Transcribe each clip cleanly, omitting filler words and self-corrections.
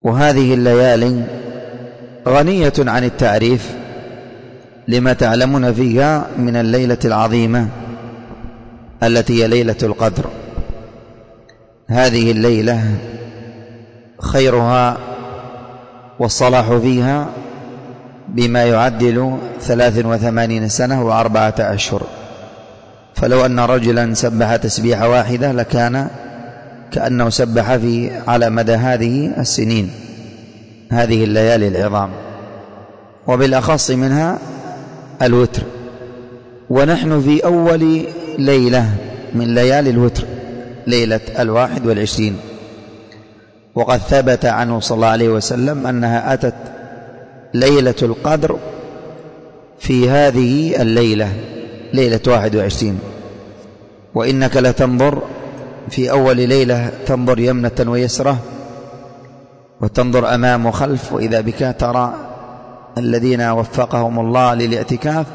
وهذه الليالي غنية عن التعريف لما تعلمون فيها من الليلة العظيمة التي هي ليلة القدر. هذه الليلة خيرها والصلاح فيها بما يعدل 83 سنة و4 أشهر. فلو أن رجلا سبح تسبيحة واحدة لكان كأنه سبح على مدى هذه السنين، هذه الليالي العظام، وبالأخص منها الوتر. ونحن في أول ليلة من ليالي الوتر، ليلة 21، وقد ثبت عنه صلى الله عليه وسلم أنها أتت ليلة القدر في هذه الليلة، ليلة 21. وإنك لتنظر في أول ليلة، تنظر يمنة ويسرة وتنظر أمام وخلف، وإذا بك ترى الذين وفقهم الله للاعتكاف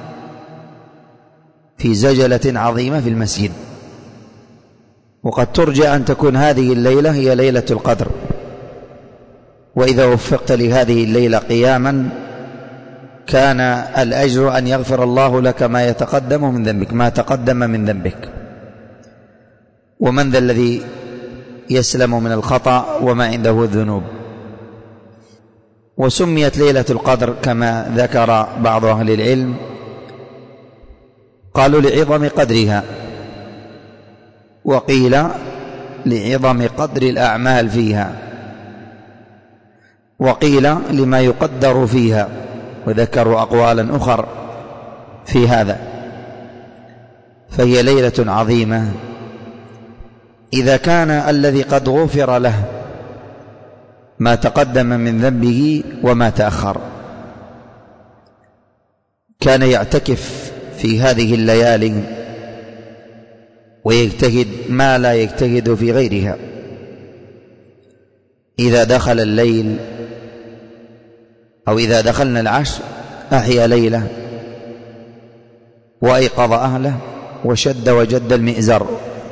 في زجلة عظيمة في المسجد. وقد ترجى أن تكون هذه الليلة هي ليلة القدر. وإذا وفقت لهذه الليلة قياما كان الأجر أن يغفر الله لك ما يتقدم من ذنبك، ما تقدم من ذنبك. ومن ذا الذي يسلم من الخطأ وما عنده الذنوب؟ وسميت ليلة القدر كما ذكر بعض أهل العلم، قالوا لعظم قدرها، وقيل لعظم قدر الأعمال فيها، وقيل لما يقدر فيها، وذكروا أقوالا أخر في هذا. فهي ليلة عظيمة إذا كان الذي قد غفر له ما تقدم من ذنبه وما تأخر كان يعتكف في هذه الليالي ويجتهد ما لا يجتهد في غيرها. إذا دخل الليل أو إذا دخلنا العشر أحيا ليلة وأيقظ أهله وشد وجد المئزر.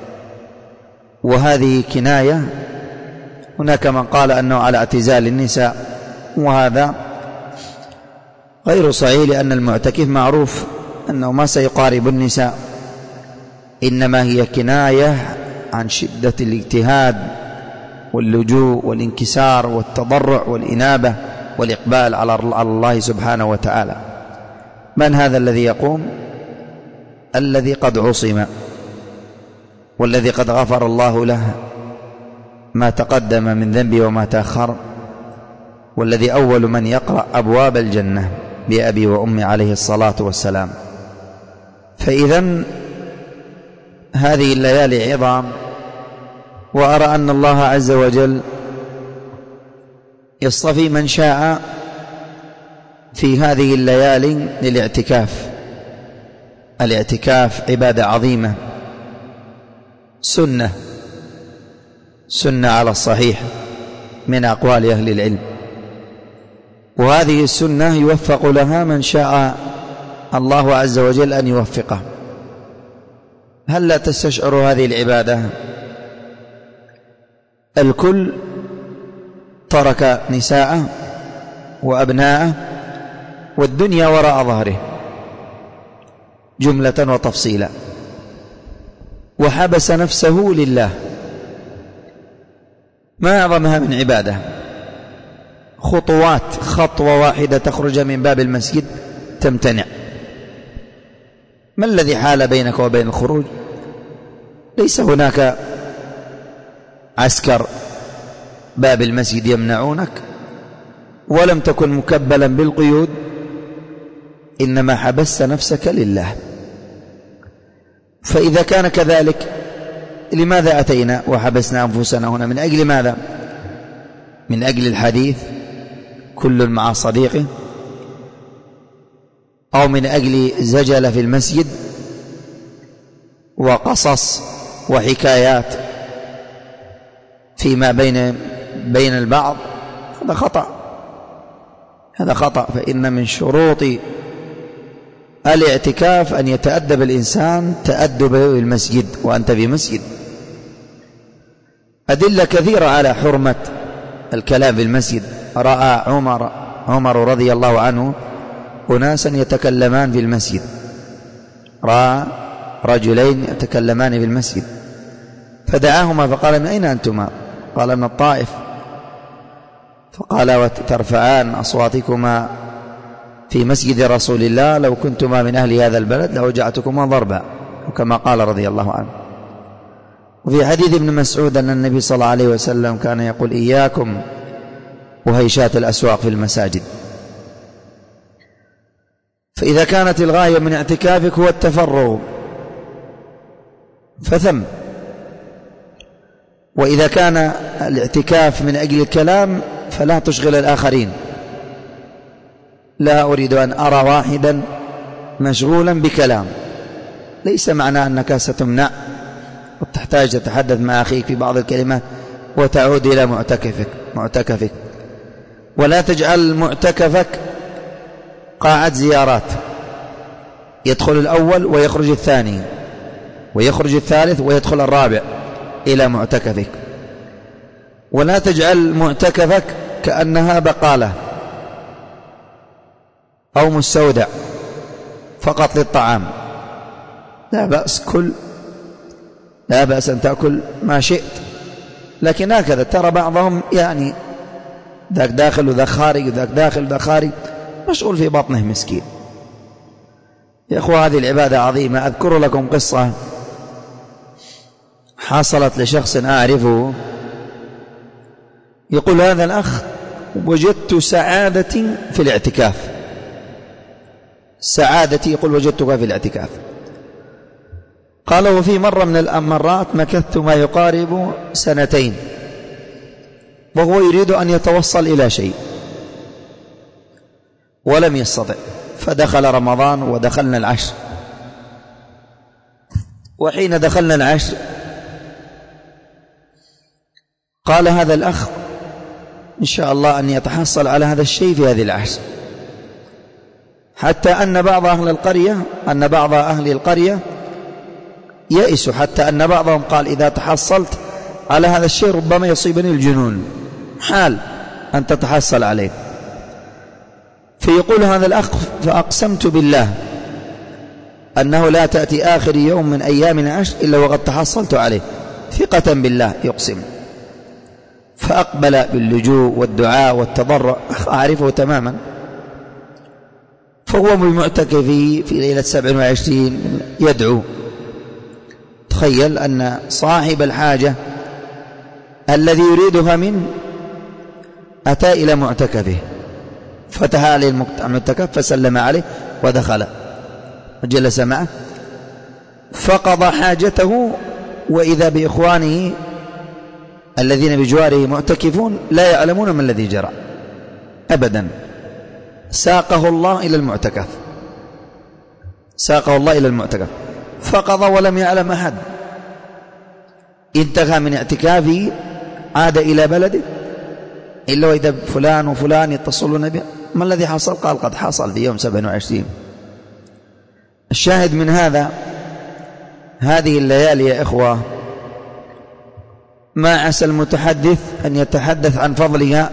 وهذه كناية، هناك من قال أنه على اعتزال النساء، وهذا غير صحيح، لأن المعتكف معروف أنه ما سيقارب النساء، إنما هي كناية عن شدة الاجتهاد واللجوء والانكسار والتضرع والإنابة والإقبال على الله سبحانه وتعالى. من هذا الذي يقوم؟ الذي قد عصم، والذي قد غفر الله له ما تقدم من ذنبه وما تأخر، والذي أول من يقرأ أبواب الجنة بأبي وأمي عليه الصلاة والسلام. فإذن هذه الليالي عظام، وأرى أن الله عز وجل يصطفي من شاء في هذه الليالي للاعتكاف. الاعتكاف عبادة عظيمة، سنة على الصحيح من أقوال أهل العلم، وهذه السنة يوفق لها من شاء الله عز وجل أن يوفقه. هل لا تستشعر هذه العبادة؟ الكل ترك نساءه وأبناءه والدنيا وراء ظهره جملة وتفصيلا، وحبس نفسه لله. ما أعظمها من عبادة؟ خطوة واحدة تخرج من باب المسجد تمتنع. ما الذي حال بينك وبين الخروج؟ ليس هناك عسكر باب المسجد يمنعونك، ولم تكن مكبلا بالقيود، إنما حبست نفسك لله. فإذا كان كذلك لماذا أتينا وحبسنا أنفسنا هنا؟ من أجل ماذا؟ من أجل الحديث كل مع صديقه، أو من أجل زجل في المسجد وقصص وحكايات فيما بين البعض؟ هذا خطأ. فإن من شروط الاعتكاف أن يتأدب الإنسان تأدب المسجد وأنت في مسجد. أدلة كثيرة على حرمة الكلام في المسجد. رأى عمر رضي الله عنه أناسا يتكلمان في المسجد، رأى رجلين يتكلمان في المسجد فدعاهما فقال: من أين أنتما؟ قال: من الطائف. فقال: وترفعان أصواتكما في مسجد رسول الله، لو كنتما من أهل هذا البلد لوجعتكما ضربا، وكما قال رضي الله عنه. وفي حديث ابن مسعود أن النبي صلى الله عليه وسلم كان يقول: إياكم وهيشات الأسواق في المساجد. فإذا كانت الغاية من اعتكافك هو التفرغ فثم، وإذا كان الاعتكاف من أجل الكلام فلا تشغل الآخرين. لا أريد أن أرى واحدا مشغولا بكلام، ليس معنى أنك ستمنع وتحتاج تتحدث مع أخيك في بعض الكلمات وتعود إلى معتكفك. ولا تجعل معتكفك قاعة زيارات، يدخل الأول ويخرج الثاني ويخرج الثالث ويدخل الرابع إلى معتكفك. ولا تجعل معتكفك كأنها بقالة أو مستودع فقط للطعام. لا بأس أن تأكل ما شئت، لكن هكذا ترى بعضهم يعني ذاك داخل وذاك خارج وذاك داخل وذاك خارج، مشغول في بطنه مسكين. يا أخوة، هذه العبادة عظيمة. أذكر لكم قصة حصلت لشخص أعرفه، يقول هذا الأخ: وجدت سعادتي في الاعتكاف. سعادتي، يقول، وجدتها في الاعتكاف. قال: وفي مرة من المرات مكثت ما يقارب 2 وهو يريد أن يتوصل إلى شيء ولم يستطع، فدخل رمضان ودخلنا العشر. وحين دخلنا العشر قال هذا الأخ: إن شاء الله أن يتحصل على هذا الشيء في هذه العشر، حتى أن بعض أهل القرية يئسوا، حتى أن بعضهم قال: إذا تحصلت على هذا الشيء ربما يصيبني الجنون، حال أن تتحصل عليه. فيقول هذا الأخ: فأقسمت بالله أنه لا تأتي آخر يوم من أيام العشر إلا وقد تحصلت عليه، ثقة بالله يقسم. فأقبل باللجوء والدعاء والتضرع، أعرفه تماما. فهو بالمعتكف في ليلة 27 يدعو. تخيل أن صاحب الحاجة الذي يريدها منه أتى إلى معتكفه، فتح عليه المعتكف فسلم عليه ودخل وجلس معه فقضى حاجته، وإذا بإخوانه الذين بجواره معتكفون لا يعلمون ما الذي جرى أبدا. ساقه الله إلى المعتكف، فقضى ولم يعلم أحد. انتهى من اعتكافه، عاد إلى بلده، إلا وإذا فلان وفلان يتصلون به: ما الذي حصل؟ قال: قد حصل في يوم 27. الشاهد من هذه الليالي يا إخوة، ما عسى المتحدث أن يتحدث عن فضلها.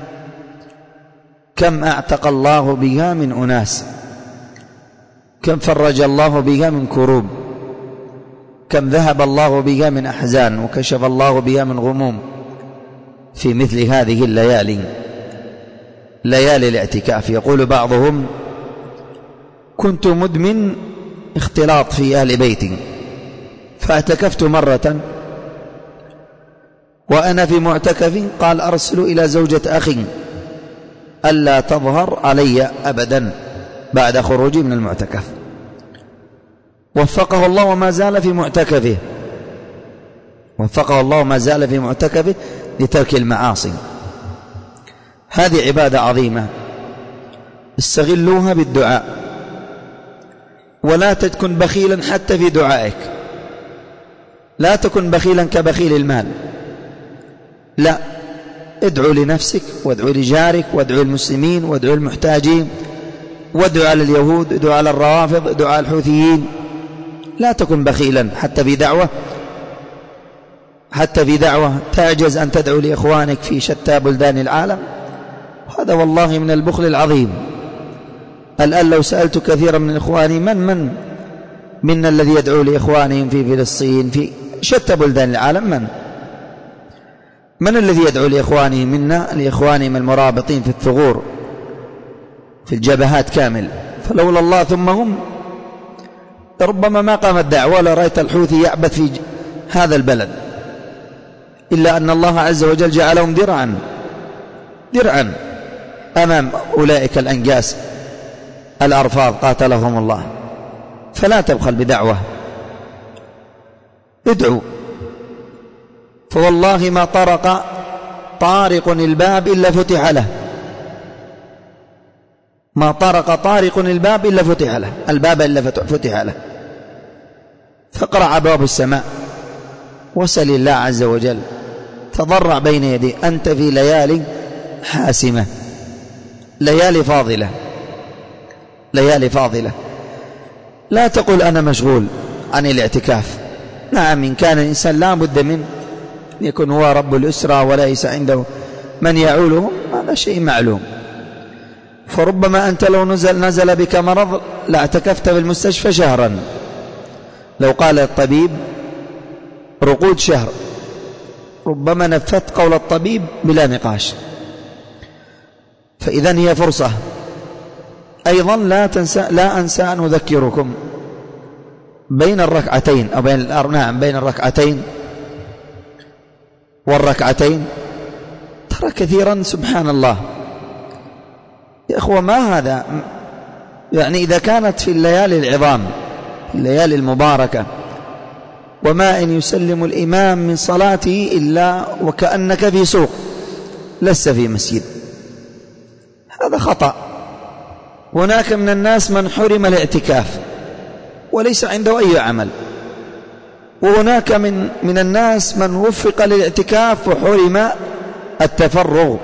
كم أعتق الله بها من أناس، كم فرج الله بها من كروب، كم ذهب الله بها من أحزان، وكشف الله بها من غموم في مثل هذه الليالي، ليالي الاعتكاف. يقول بعضهم: كنت مدمن اختلاط في أهل بيتي، فاعتكفت مرة وأنا في معتكفي، قال: أرسل إلى زوجة أخي ألا تظهر علي أبدا بعد خروجي من المعتكف. وفقه الله وما زال في معتكفه لترك المعاصي. هذه عبادة عظيمة، استغلوها بالدعاء، ولا تكن بخيلا حتى في دعائك. لا تكن بخيلا كبخيل المال، لا، ادعو لنفسك وادعو لجارك وادعو المسلمين وادعو المحتاجين، وادعو على اليهود، ادعو على الروافض، ادعو على الحوثيين. لا تكن بخيلا حتى في دعوة، حتى في دعوة تعجز أن تدعو لإخوانك في شتى بلدان العالم، هذا والله من البخل العظيم. الآن لو سألت كثيرا من إخواني من الذي يدعو لإخوانهم في فلسطين في شتى بلدان العالم، من الذي يدعو لإخوانهم منا لإخوانهم المرابطين في الثغور في الجبهات كامل؟ فلولا الله ثم هم ربما ما قامت دعوة ولا رأيت الحوثي يعبث في هذا البلد، إلا أن الله عز وجل جعلهم درعا أمام أولئك الأنجاس الأرفاض قاتلهم الله. فلا تبخل بدعوة، ادعو. فوالله ما طرق طارق الباب إلا فتح له، ما طرق طارق الباب إلا فتح له، الباب إلا فتح له. فاقرع أبواب السماء وسل الله عز وجل، تضرع بين يديه. أنت في ليالي حاسمة، ليالي فاضلة. لا تقول أنا مشغول عن الاعتكاف. نعم، إن كان الإنسان لا بد من يكون هو رب الأسرة وليس عنده من يعوله، هذا شيء معلوم. فربما أنت لو نزل بك مرض لاعتكفت في المستشفى شهرا، لو قال الطبيب رقود شهر، ربما نفذت قول الطبيب بلا نقاش. فإذن هي فرصة. أيضا لا أنسى أن أذكركم بين الركعتين أو بين الركعتين والركعتين، ترى كثيرا سبحان الله يا إخوة، ما هذا يعني إذا كانت في الليالي العظام، الليالي المباركة، وما إن يسلم الإمام من صلاته إلا وكأنك في سوق لست في مسجد، هذا خطأ. هناك من الناس من حرم الاعتكاف وليس عنده أي عمل، وهناك من الناس من وفق للاعتكاف وحرم التفرغ،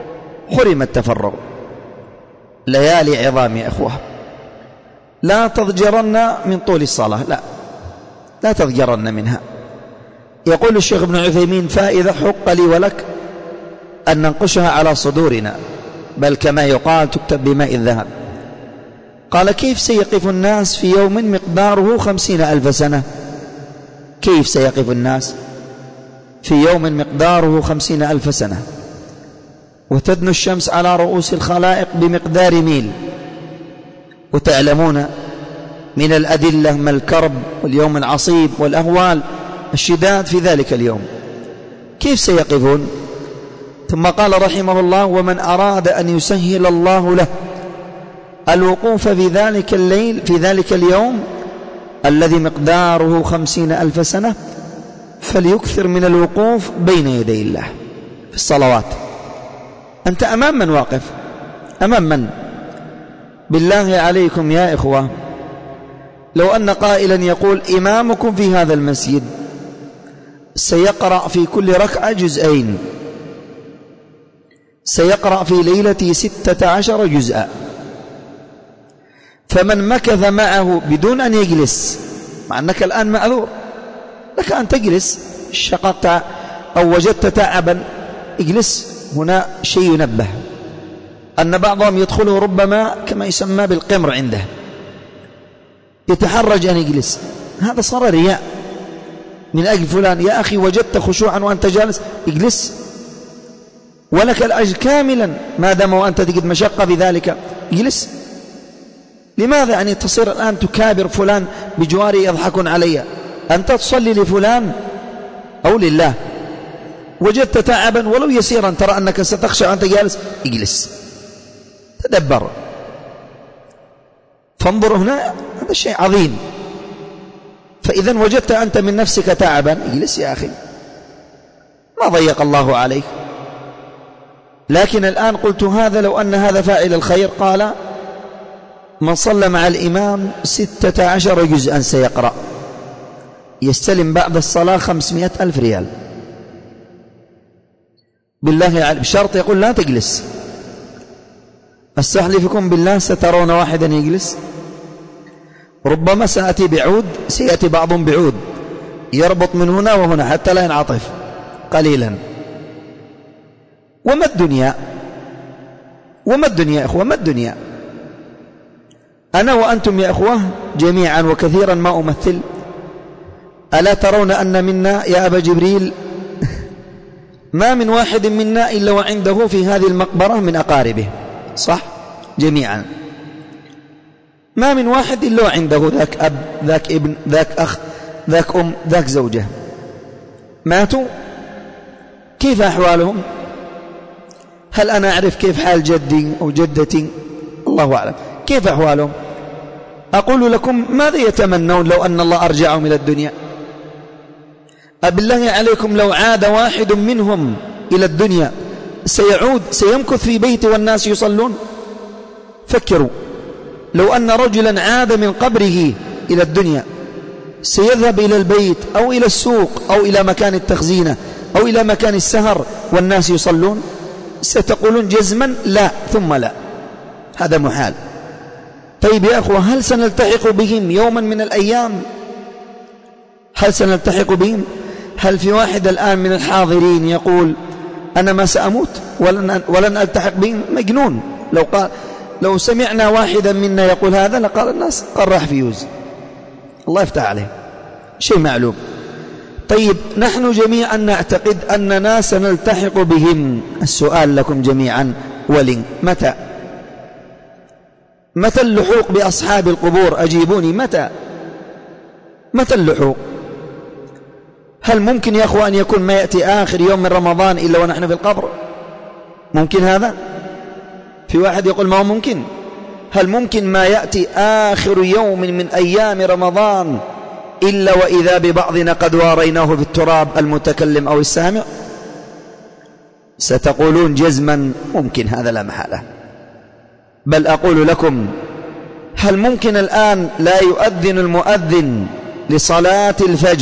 ليالي عظام يا إخوة. لا تضجرن من طول الصلاة، لا تضجرن منها. يقول الشيخ ابن عثيمين فائدة حق لي ولك أن ننقشها على صدورنا، بل كما يقال تكتب بماء الذهب. قال كيف سيقف الناس في يوم مقداره 50,000 سنة؟ كيف سيقف الناس في يوم مقداره 50,000 سنة وتدنو الشمس على رؤوس الخلائق بمقدار ميل، وتعلمون من الأدلة ما الكرب واليوم العصيب والأهوال الشداد في ذلك اليوم، كيف سيقفون؟ ثم قال رحمه الله ومن أراد أن يسهل الله له الوقوف في ذلك الليل في ذلك اليوم الذي مقداره 50,000 سنة فليكثر من الوقوف بين يدي الله في الصلوات. أنت أمام من واقف؟ أمام من؟ بالله عليكم يا إخوة، لو أن قائلا يقول إمامكم في هذا المسجد سيقرأ في كل ركعة جزئين، سيقرأ في ليلته 16 جزءا، فمن مكث معه بدون أن يجلس، مع أنك الآن معذور، لك أن تجلس، شققت أو وجدت تعبا اجلس. هنا شيء ينبه أن بعضهم يدخله ربما كما يسمى بالقمر عنده، يتحرج أن يجلس، هذا صار رياء من أجل فلان. يا أخي وجدت خشوعا وأنت جالس اجلس، ولك الأجر كاملا ما دام وأنت تجد مشقة بذلك، اجلس. لماذا يعني تصير الآن تكابر فلان بجواري يضحكون علي؟ أنت تصلي لفلان أو لله؟ وجدت تعبا ولو يسيرا ترى أنك ستخشى وأنت جالس، اجلس، تدبر، فانظر هنا، هذا شيء عظيم. فإذا وجدت أنت من نفسك تعبا اجلس يا أخي، ما ضيق الله عليك. لكن الآن قلت هذا لو أن هذا فاعل الخير، قال من صلى مع الإمام 16 جزءا سيقرأ، يستلم بعد الصلاة 500,000 ريال. بالله عليك بشرط يقول لا تجلس. أستحلفكم بالله سترون واحدا يجلس، ربما سأتي بعود، سيأتي بعضهم بعود يربط من هنا وهنا حتى لا ينعطف، قليلا. وما الدنيا؟ وما الدنيا يا إخوة؟ ما الدنيا؟ أنا وأنتم يا إخوة جميعا وكثيرا ما أمثل، ألا ترون أن منا يا أبا جبريل ما من واحد منا إلا وعنده في هذه المقبرة من أقاربه، صح؟ جميعا ما من واحد إلا وعنده ذاك أب، ذاك ابن، ذاك أخ، ذاك أم، ذاك زوجة، ماتوا. كيف أحوالهم؟ هل أنا أعرف كيف حال جدي أو جدتي؟ الله أعلم. كيف أحوالهم؟ أقول لكم ماذا يتمنون لو أن الله أرجعهم إلى الدنيا؟ أبالله عليكم لو عاد واحد منهم إلى الدنيا سيعود سيمكث في بيته والناس يصلون؟ فكروا لو أن رجلا عاد من قبره إلى الدنيا سيذهب إلى البيت أو إلى السوق أو إلى مكان التخزينة أو إلى مكان السهر والناس يصلون؟ ستقولون جزما لا ثم لا، هذا محال. طيب يا أخوة، هل سنلتحق بهم يوما من الأيام؟ هل سنلتحق بهم؟ هل في واحد الآن من الحاضرين يقول أنا ما سأموت ولن ألتحق بهم؟ مجنون. لو سمعنا واحدا منا يقول هذا لقال الناس قرح فيوز، الله يفتح عليه، شيء معلوم. طيب نحن جميعا نعتقد أننا سنلتحق بهم. السؤال لكم جميعا ولن متى؟ متى اللحوق بأصحاب القبور؟ أجيبوني، متى اللحوق؟ هل ممكن يا أخوة أن يكون ما يأتي آخر يوم من رمضان إلا ونحن في القبر؟ ممكن هذا؟ في واحد يقول ما هو ممكن. هل ممكن ما يأتي آخر يوم من أيام رمضان إلا وإذا ببعضنا قد واريناه في التراب، المتكلم أو السامع؟ ستقولون جزما ممكن، هذا لا محالة. بل أقول لكم هل ممكن الآن لا يؤذن المؤذن لصلاة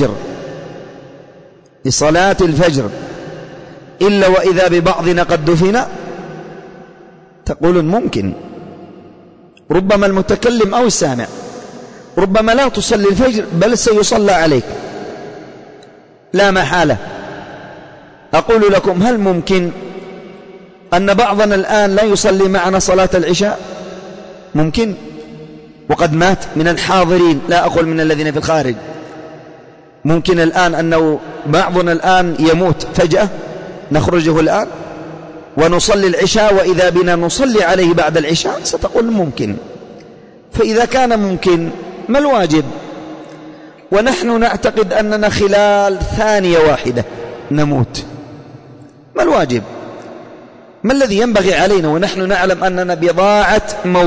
الفجر إلا وإذا ببعضنا قد دفن؟ تقولون ممكن. ربما المتكلم أو السامع ربما لا تصلي الفجر بل سيصلى عليك، لا محالة. أقول لكم هل ممكن أن بعضنا الآن لا يصلي معنا صلاة العشاء؟ ممكن، وقد مات من الحاضرين، لا أقول من الذين في الخارج. ممكن الآن أنه بعضنا الآن يموت فجأة نخرجه الآن ونصلي العشاء وإذا بنا نصلي عليه بعد العشاء؟ ستقول ممكن. فإذا كان ممكن ما الواجب؟ ونحن نعتقد أننا خلال ثانية واحدة نموت، ما الواجب؟ ما الذي ينبغي علينا ونحن نعلم أننا بضاعة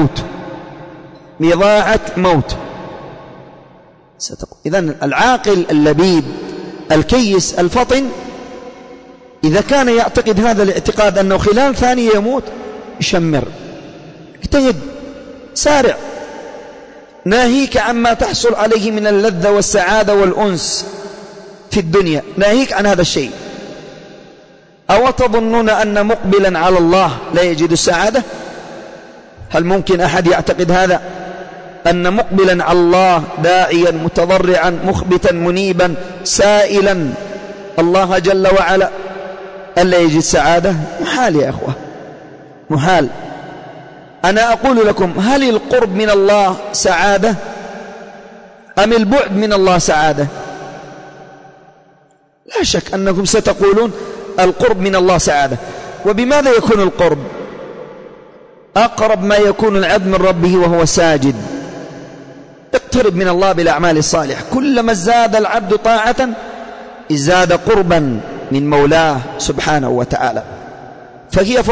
موت؟ إذن العاقل اللبيب الكيس الفطن إذا كان يعتقد هذا الاعتقاد أنه خلال ثانية يموت، شمر، اجتهد، سارع، ناهيك عما تحصل عليه من اللذة والسعادة والأنس في الدنيا، ناهيك عن هذا الشيء. أو تظنون أن مقبلا على الله لا يجد السعادة؟ هل ممكن أحد يعتقد هذا؟ أن مقبلا على الله داعيا متضرعا مخبتا منيبا سائلا الله جل وعلا ألا يجد سعادة؟ محال يا أخوة، محال. أنا أقول لكم هل القرب من الله سعادة أم البعد من الله سعادة؟ لا شك أنكم ستقولون القرب من الله سعادة. وبماذا يكون القرب؟ أقرب ما يكون العبد من ربه وهو ساجد. اقترب من الله بالأعمال الصالحة، كلما ازداد العبد طاعة ازداد قربا من مولاه سبحانه وتعالى. فهي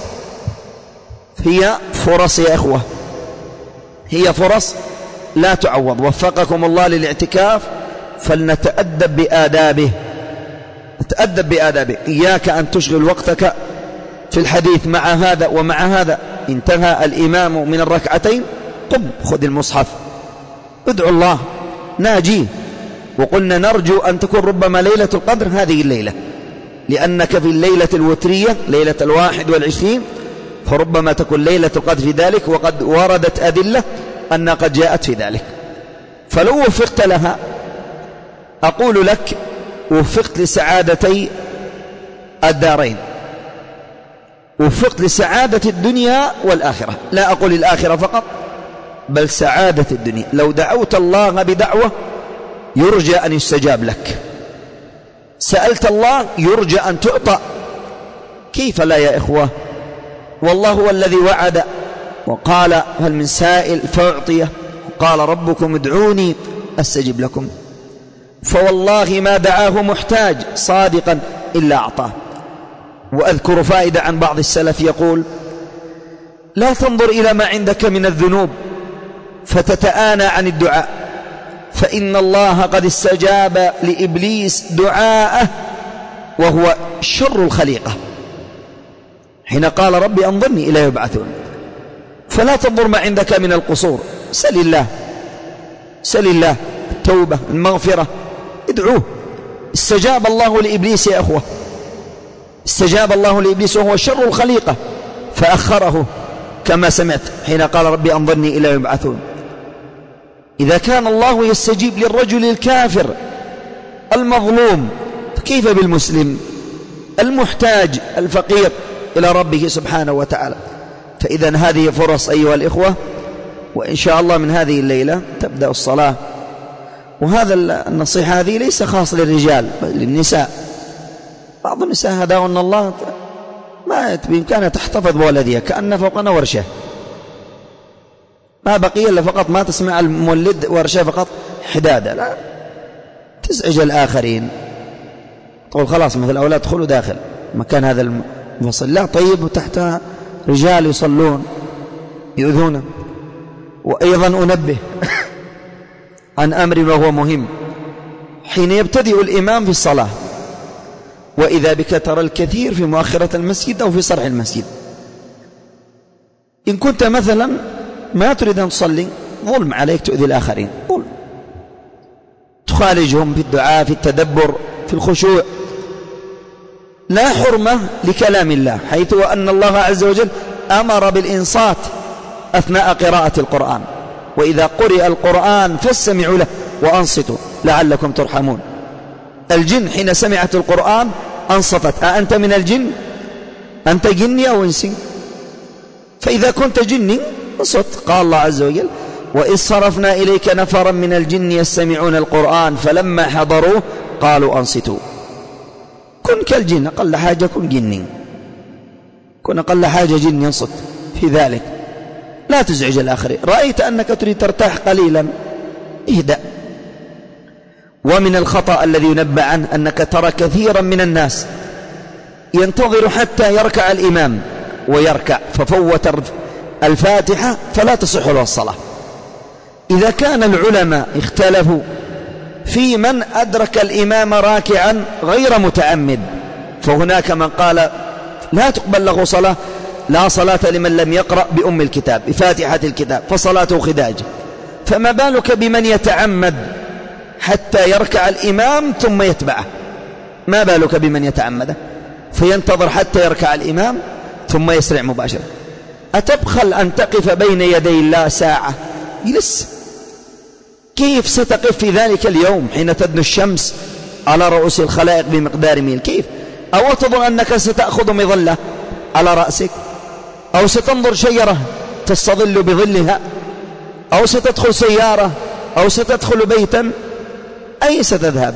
فرص يا إخوة، هي فرص لا تعوض. وفقكم الله للاعتكاف، فلنتأدب بآدابه، نتأدب بآدابه. إياك أن تشغل وقتك في الحديث مع هذا ومع هذا. انتهى الإمام من الركعتين قم خذ المصحف، ادعو الله، ناجيه. وقلنا نرجو أن تكون ربما ليلة القدر هذه الليلة، لأنك في الليلة الوترية ليلة 21، فربما تكون ليلة القدر في ذلك، وقد وردت أدلة أن قد جاءت في ذلك. فلو وفقت لها أقول لك وفقت لسعادتي الدارين، وفقت لسعادة الدنيا والآخرة. لا أقول الآخرة فقط، بل سعادة الدنيا. لو دعوت الله بدعوة يرجى أن يستجاب لك، سألت الله يرجى أن تعطى، كيف لا يا إخوة؟ والله هو الذي وعد وقال هل من سائل فأعطيه، قال ربكم ادعوني أستجب لكم. فوالله ما دعاه محتاج صادقا إلا أعطاه. وأذكر فائدة عن بعض السلف يقول: لا تنظر إلى ما عندك من الذنوب فتتآنى عن الدعاء، فإن الله قد استجاب لإبليس دعاءه وهو شر الخليقة حين قال ربي أنظرني إلى يبعثون. فلا تنظر ما عندك من القصور، سل الله، سل الله التوبة المغفرة، ادعوه. استجاب الله لإبليس يا أخوة، استجاب الله لإبليس وهو شر الخليقة فأخره كما سمعت حين قال ربي أنظرني إلى يبعثون. إذا كان الله يستجيب للرجل الكافر المظلوم، فكيف بالمسلم المحتاج الفقير إلى ربه سبحانه وتعالى؟ فإذا هذه فرص أيها الإخوة، وإن شاء الله من هذه الليلة تبدأ الصلاة. وهذا النصيحة هذه ليس خاص للرجال بل للنساء. بعض النساء هداهن الله ما بإمكانها تحتفظ بولدها كأن فوقنا ورشة، ما بقي إلا فقط ما تسمع المولد ورشة فقط حدادة، لا تزعج الآخرين، تقول خلاص مثل الأولاد ادخلوا داخل مكان هذا المفصل، لا طيب وتحتها رجال يصلون يؤذون. وأيضا أنبه عن أمر وهو مهم، حين يبتدئ الإمام في الصلاة وإذا بك ترى الكثير في مؤخرة المسجد أو في صرح المسجد، إن كنت مثلا ما تريد أن تصلي ظلم عليك، تؤذي الآخرين، ظلم، تخالجهم في الدعاء في التدبر في الخشوع. لا حرمة لكلام الله، حيث أن الله عز وجل أمر بالإنصات أثناء قراءة القرآن، وإذا قرئ القرآن فاستمعوا له وأنصتوا لعلكم ترحمون. الجن حين سمعت القرآن أنصتت. أنت من الجن؟ أنت جني أو إنسي؟ فإذا كنت جني انصت. قال الله عز وجل: وإذ صرفنا إليك نفرا من الجن يستمعون القرآن فلما حضروه قالوا أنصتوا. كن كالجن، أقل حاجة كن جني، كن أقل حاجة جني، انصت في ذلك، لا تزعج الآخرين. رأيت أنك تريد ترتاح قليلا، اهدأ. ومن الخطأ الذي ينبه عنه أنك ترى كثيرا من الناس ينتظر حتى يركع الإمام ويركع ففوت الفاتحة فلا تصح له الصلاة. إذا كان العلماء اختلفوا في من أدرك الإمام راكعا غير متعمد، فهناك من قال لا تقبل له صلاة، لا صلاة لمن لم يقرأ بأم الكتاب بفاتحة الكتاب فصلاته خداج. فما بالك بمن يتعمد حتى يركع الإمام ثم يتبعه؟ ما بالك بمن يتعمد فينتظر حتى يركع الإمام ثم يسرع مباشرة؟ أتبخل أن تقف بين يدي الله ساعة؟ جلس. كيف ستقف في ذلك اليوم حين تدنو الشمس على رؤوس الخلائق بمقدار ميل؟ كيف؟ أو تظن أنك ستأخذ مظلة على رأسك، أو ستنظر شجرة تستظل بظلها، أو ستدخل سيارة، أو ستدخل بيتا؟ أين ستذهب؟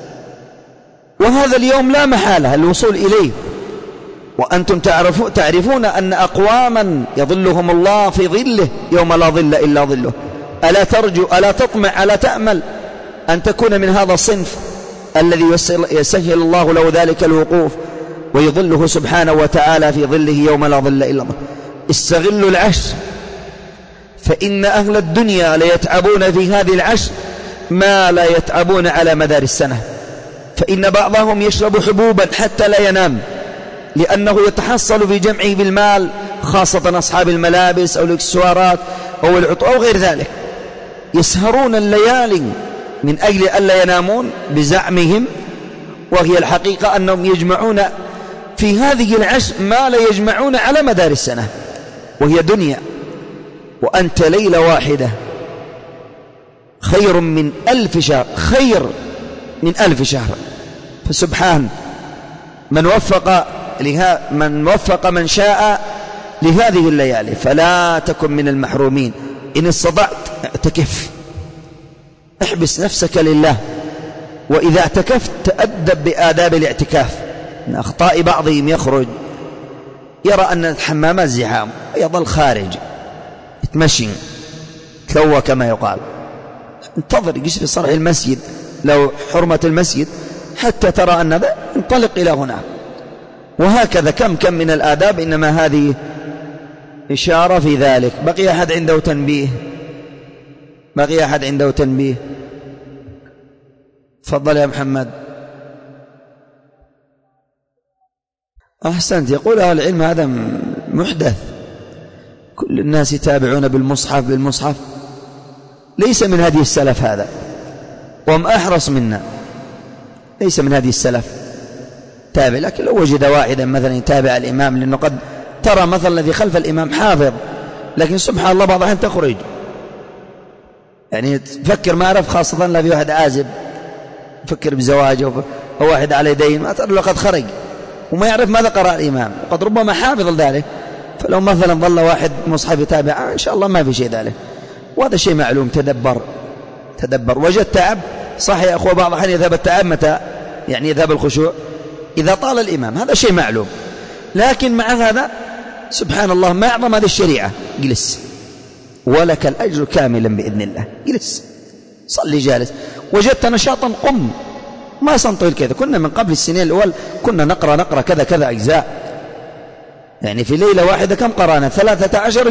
وهذا اليوم لا محالة الوصول إليه، وأنتم تعرفون أن أقواما يظلهم الله في ظله يوم لا ظل إلا ظله. ألا ترجو، ألا تطمع، ألا تأمل أن تكون من هذا الصنف الذي يسهل الله له ذلك الوقوف ويظله سبحانه وتعالى في ظله يوم لا ظل إلا ظله؟ استغلوا العشر، فإن أهل الدنيا ليتعبون في هذه العشر ما لا يتعبون على مدار السنة. فإن بعضهم يشرب حبوبا حتى لا ينام لأنه يتحصل في جمعه بالمال، خاصة أصحاب الملابس أو الإكسسوارات أو العطور أو غير ذلك، يسهرون الليالي من أجل ألا ينامون بزعمهم، وهي الحقيقة أنهم يجمعون في هذه العشر ما لا يجمعون على مدار السنة، وهي دنيا. وأنت ليلة واحدة خير من 1000 شهر، خير من 1000 شهر. فسبحان من وفق من شاء لهذه الليالي، فلا تكن من المحرومين. إن استطعت اعتكف، احبس نفسك لله، وإذا اعتكفت تأدب بآداب الاعتكاف. من أخطاء بعضهم يخرج يرى أن الحمامات زحام يظل خارج يتمشي تلوى كما يقال. انتظر، يجلس في صرح المسجد لو حرمة المسجد حتى ترى أن ذا، انطلق إلى هنا. وهكذا كم من الآداب، إنما هذه إشارة في ذلك. بقي أحد عنده تنبيه؟ تفضل يا محمد. أحسنت. يقول أهل العلم هذا محدث، كل الناس يتابعون بالمصحف، ليس من هدي السلف هذا، وهم أحرص منا، ليس من هدي السلف تابع. لكن لو وجد واحدا مثلا يتابع الإمام، لأنه قد ترى مثلا الذي خلف الإمام حافظ، لكن سبحان الله بعض الأحيان تخرج، يعني تفكر ما عرف، خاصة لا في واحد عازب فكر بزواجه أو واحد على دين، ما ترى قد خرج وما يعرف ماذا قرأ الإمام، وقد ربما حافظ ذلك. فلو مثلا ظل واحد مصحف يتابع إن شاء الله ما في شيء ذلك، وهذا شيء معلوم. تدبر. وجد تعب صح يا أخوة، بعض الأحيان يذهب التعب متى؟ يعني يذهب الخشوع إذا طال الإمام، هذا شيء معلوم. لكن مع هذا سبحان الله ما أعظم هذه الشريعة، جلس ولك الأجر كاملا بإذن الله. جلس صلي جالس. وجدت نشاطا قم، ما سنطيل كذا. كنا من قبل السنين الأول كنا نقرأ كذا أجزاء، يعني في ليلة واحدة كم قرأنا؟ 13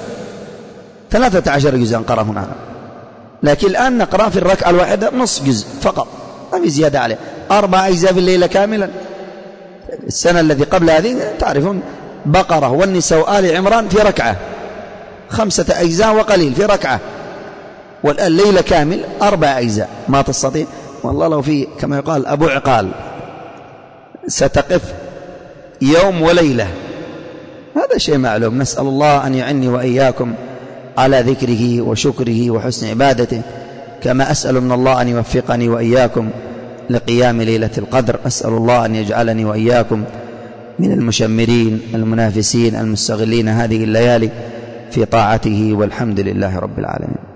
جزءا قرأ هنا. لكن الآن نقرأ في الركعة الواحدة نصف جزء فقط، ما في زيادة عليه. 4 أجزاء في الليلة كاملا. السنة الذي قبل هذه تعرفون بقرة والنساء وآل عمران في ركعة، 5 أجزاء وقليل في ركعة. والآن ليلة كامل 4 أجزاء، ما تستطيع والله. لو في كما يقال أبو عقال ستقف يوم وليلة، هذا شيء معلوم. نسأل الله أن يعني وإياكم على ذكره وشكره وحسن عبادته، كما أسأل من الله أن يوفقني وإياكم لقيام ليلة القدر. أسأل الله أن يجعلني وإياكم من المشمرين المنافسين المستغلين هذه الليالي في طاعته، والحمد لله رب العالمين.